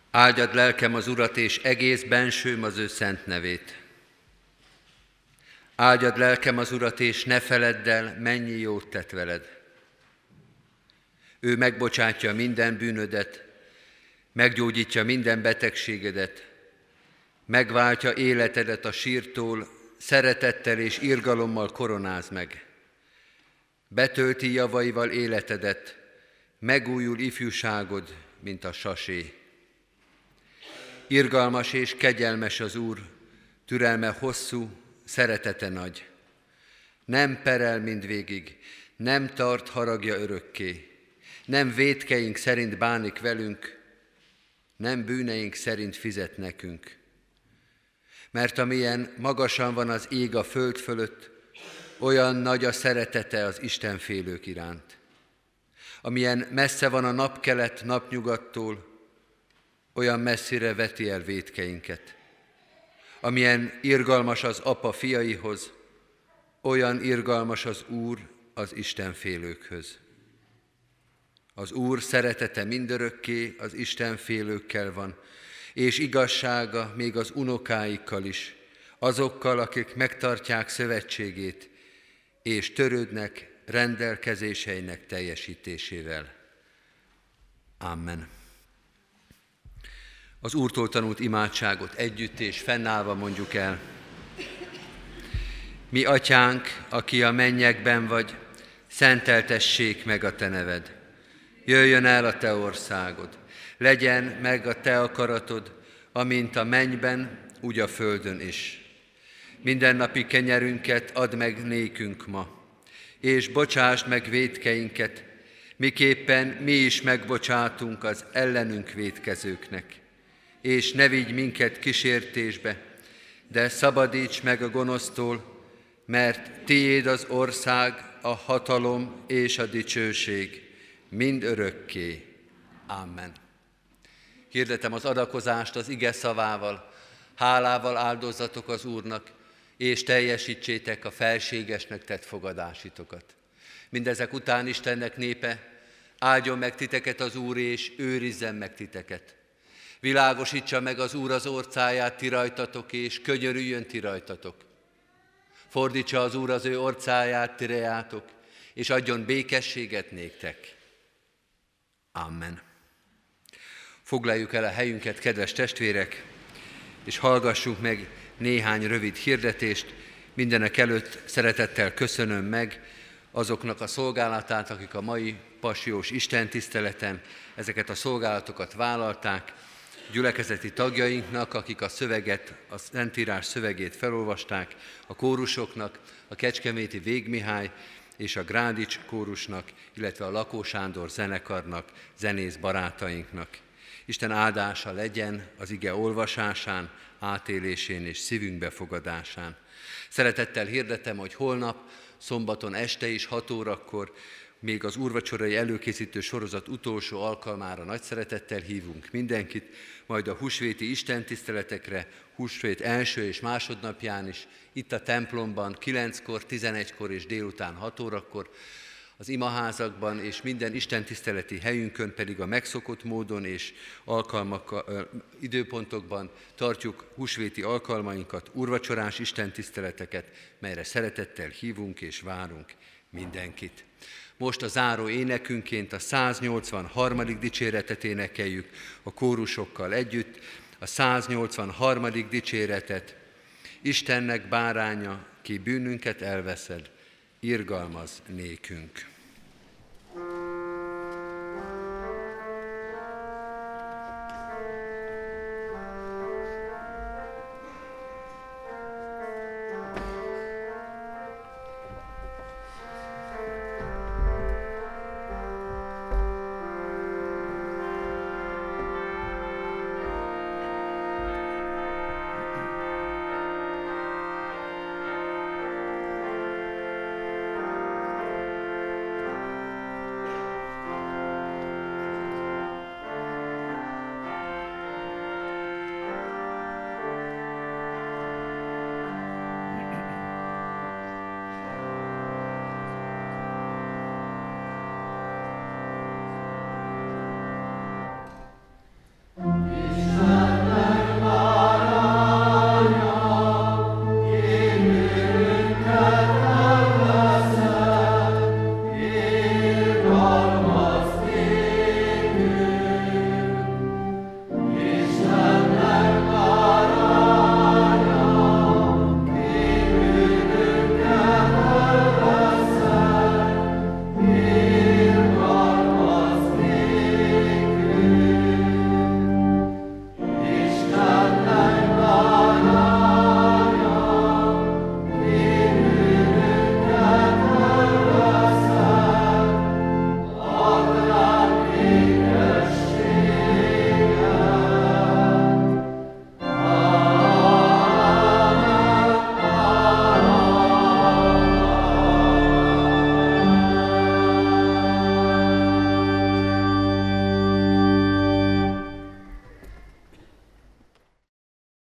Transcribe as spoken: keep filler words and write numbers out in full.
Áldjad lelkem az Urat, és egész bensőm az ő szent nevét. Áldjad lelkem az Urat, és ne feledd el, mennyi jót tett veled. Ő megbocsátja minden bűnödet, meggyógyítja minden betegségedet, megváltja életedet a sírtól, szeretettel és irgalommal koronáz meg. Betölti javaival életedet, megújul ifjúságod, mint a sasé. Irgalmas és kegyelmes az Úr, türelme hosszú, szeretete nagy. Nem perel mindvégig, nem tart haragja örökké, nem vétkeink szerint bánik velünk, nem bűneink szerint fizet nekünk. Mert amilyen magasan van az ég a föld fölött, olyan nagy a szeretete az istenfélők iránt. Amilyen messze van a napkelet napnyugattól, olyan messzire veti el vétkeinket. Amilyen irgalmas az apa fiaihoz, olyan irgalmas az Úr az istenfélőkhöz. Az Úr szeretete mindörökké az istenfélőkkel van, és igazsága még az unokáikkal is, azokkal, akik megtartják szövetségét, és törődnek rendelkezéseinek teljesítésével. Amen. Az Úrtól tanult imádságot együtt és fennállva mondjuk el. Mi atyánk, aki a mennyekben vagy, szenteltessék meg a te neved. Jöjjön el a te országod, legyen meg a te akaratod, amint a mennyben, úgy a földön is. Mindennapi kenyerünket add meg nékünk ma, és bocsásd meg vétkeinket, miképpen mi is megbocsátunk az ellenünk vétkezőknek. És ne vigy minket kísértésbe, de szabadíts meg a gonosztól, mert tiéd az ország, a hatalom és a dicsőség, mind örökké. Amen. Hirdetem az adakozást az ige szavával, hálával áldozzatok az Úrnak, és teljesítsétek a felségesnek tett fogadásitokat. Mindezek után Istennek népe, áldjon meg titeket az Úr, és őrizzen meg titeket. Világosítsa meg az Úr az orcáját ti rajtatok, és könyörüljön ti rajtatok. Fordítsa az Úr az ő orcáját ti reátok, és adjon békességet néktek. Amen. Foglaljuk el a helyünket, kedves testvérek, és hallgassunk meg néhány rövid hirdetést. Mindenek előtt szeretettel köszönöm meg azoknak a szolgálatát, akik a mai passiós istentiszteleten ezeket a szolgálatokat vállalták, gyülekezeti tagjainknak, akik a szöveget, a Szentírás szövegét felolvasták, a kórusoknak, a Kecskeméti Végmihály és a Grádics kórusnak, illetve a Lakó Sándor zenekarnak, zenész barátainknak. Isten áldása legyen az ige olvasásán, átélésén és szívünk befogadásán. Szeretettel hirdetem, hogy holnap, szombaton este is hat órakor még az úrvacsorai előkészítő sorozat utolsó alkalmára nagy szeretettel hívunk mindenkit, majd a húsvéti istentiszteletekre, húsvét első és másodnapján is, itt a templomban kilenckor, tizenegykor és délután hat órakor, az imaházakban és minden istentiszteleti helyünkön pedig a megszokott módon és alkalmak, időpontokban tartjuk húsvéti alkalmainkat, úrvacsorás istentiszteleteket, melyre szeretettel hívunk és várunk mindenkit. Most a záró énekünként a száznyolcvanharmadik dicséretet énekeljük a kórusokkal együtt, a száznyolcvanharmadik dicséretet. Istennek báránya, ki bűnünket elveszed, irgalmaz nékünk.